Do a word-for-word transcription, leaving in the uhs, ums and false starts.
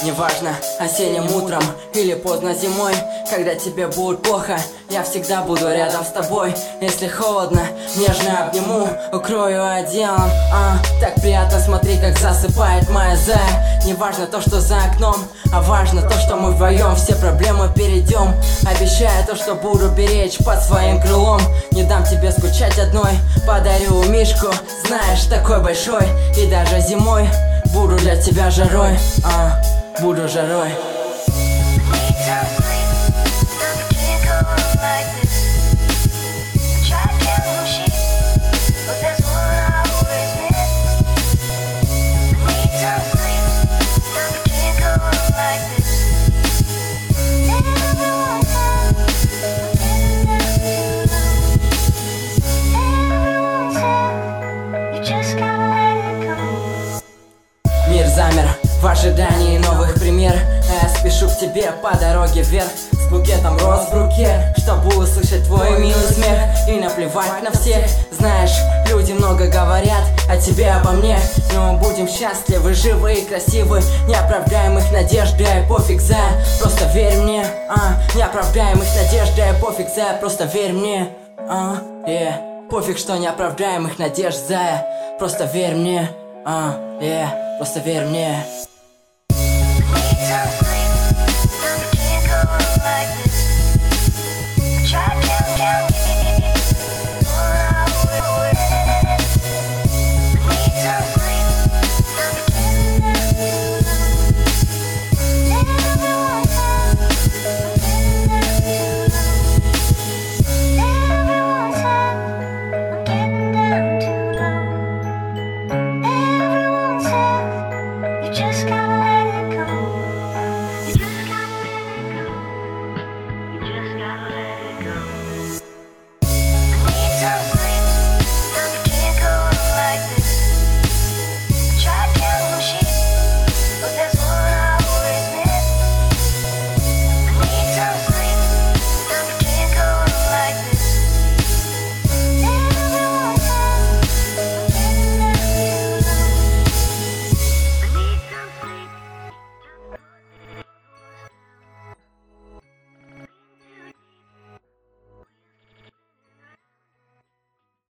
Неважно, осенним утром или поздно зимой, когда тебе будет плохо, я всегда буду рядом с тобой. Если холодно, нежно обниму, укрою одеялом. а, Так приятно смотреть, как засыпает моя зая. Неважно то, что за окном, а важно то, что мы вдвоем все проблемы перейдем. Обещаю то, что буду беречь под своим крылом. Не дам тебе скучать одной, подарю мишку, знаешь, такой большой. И даже зимой буду для тебя жарой, а, буду жарой. Мир замер в ожидании новых пример, а я спешу к тебе по дороге вверх с букетом роз в руке, чтобы услышать твой милый смех и наплевать на всех. Знаешь, люди много говорят о тебе, обо мне, но будем счастливы, живы и красивы. Не оправдаем их надежды, а пофиг за, просто верь мне. а, Не оправдаем их надежды, а пофиг за, просто верь мне. а, yeah. Пофиг, что не оправдаем их надежд, зая, просто верь мне. а, yeah. Просто верь мне.